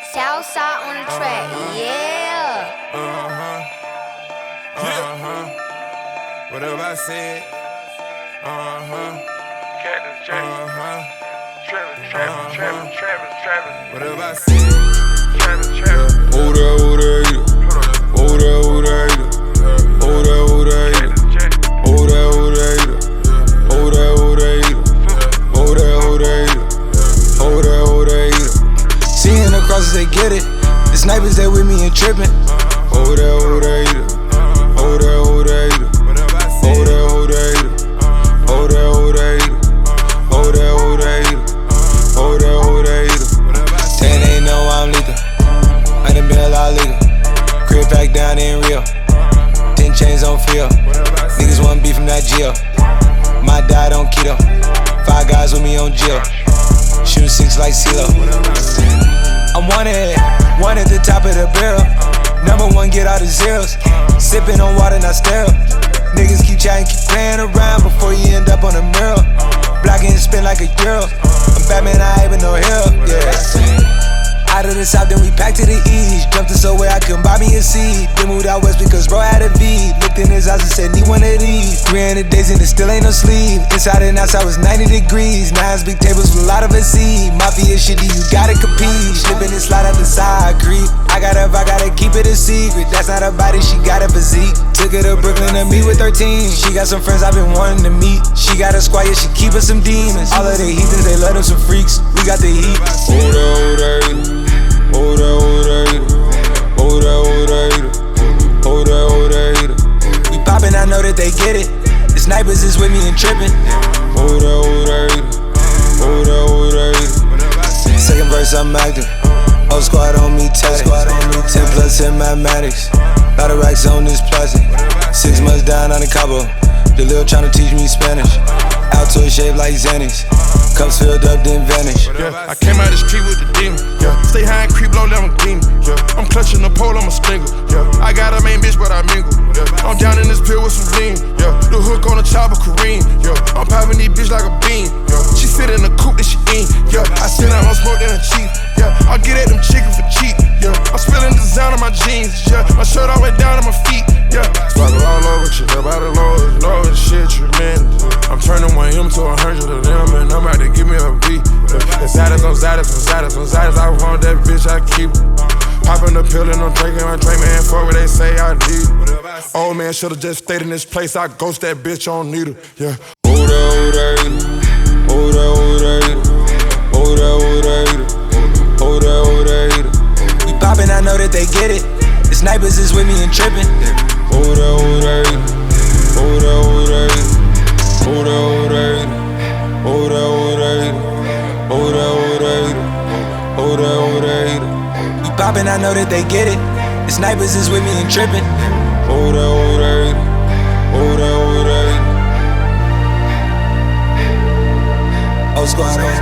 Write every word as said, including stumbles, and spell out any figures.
Southside on the track, yeah. Uh-huh. Uh-huh. Whatever I said. Uh-huh. Cactus Jack. Uh-huh. Travis, Travis, Travis, Travis, Travis. Whatever I said. Travis, Travis. Oh there, oh there, eat it. Oh there, oh there, eat it. Oh there, oh there, eat it. Cactus Jack. Oh there, oh there, eat it. Oh there, oh there, eat it. Oh there, oh there, eat it. Oh there, oh there, eat it. Seeing the crosses, they get it. The snipers, they with me and tripping. Oh there, oh there, eat it. Oh there, oh there, eat it. Oh there, oh there, eat it. Oh there, oh there, eat it. Oh there, oh there, eat it. Oh there, oh there, eat it. Ten ain't know I'm lethal. I done been a lot legal. Crib packed down in Rio. Ten chains on feel. Niggas want beef from that jail. My diet on keto. Five guys with me on jail. Shooting six like CeeLo. I'm wanted, one at the top of the barrel. Number one, get all the zeros. Sipping on water, not sterile. Niggas keep chatting, keep playing around before you end up on a mural. Blocking and spin like a girl. I'm Batman, I ain't with no hell, yeah. Out of the south, then we packed to the east. Jumped to somewhere I couldn't buy me a seat. Then moved out west because bro had a V. Looked in his eyes and said, need one of these. three hundred days and it still ain't no sleep. Inside and outside was ninety degrees. Nines, big tables with a lot of a seed. Mafia shit, you gotta compete. Slipping and slide out the side, creep. I got up, I gotta keep it a secret. That's not her body, she got a physique. Took her to Brooklyn to meet with thirteen. She got some friends I've been wanting to meet. She got a squad, yeah, she keep us some demons. All of the heathens, they love them some freaks. We got the heat. Oh there, oh there. Oh there, oh there, eat it. Oh there, oh there, eat it. Oh there, oh there, eat it. We poppin', I know that they get it. The snipers is with me and trippin'. Oh there, oh there, eat it. Oh there, oh there, eat it. Second verse, I'm active. Whole squad on me, tatted. Ten plus in mathematics. Lot of racks on this plastic. Six months down on the Cabo. The lil tryna teach me Spanish. Altoid shaped like Xanax. Cups filled up, then vanish. Yeah, I came out the street with the demon. Yeah, stay high and creep low, Lamborghini. Yeah, I'm clutching the pole, I'm a slinger. Yeah, I got a main bitch, but I mingle. Yeah, I'm down in this pill with some lean. Yeah, the hook on the chopper, Kareem. Yeah, I'm popping these bitch like a bean. Yeah, she sit in the coupe that she eat. Yeah, I send out on smoke than a chief. Yeah, I get at them chickens for cheap. Yeah, I'm spilling design on my jeans. Yeah, my shirt all the way down to my feet. Yeah, sparkle all over, shit up out the low, low and shit tremendous. I'm turning one M to a hundred of them, and I'm about to give me a beat. Yeah, it's Zadis on Zadis on Zadis on Zadis. I want that bitch, I keep popping the pill and I'm drinking my drink, man. Fuck what they say I need. Old man should've just stayed in this place. I ghost that bitch on needle. Yeah. Oh there, oh there, eat it. Oh there, oh there, eat it. Oh there, oh there, eat it. Oh there, oh there, eat it. We poppin', I know that they get it. The snipers is with me and trippin'. Oh there, oh there, eat it. Oh there, oh there, eat it. Oh there, oh there, eat it. Oh there, oh there, eat it. Oh there, oh there, eat it. Oh there, oh there, eat it. We poppin', I know that they get it. The snipers is with me and trippin'. Oh there, oh there, eat it. Oh there, oh there, eat it. Oh squad on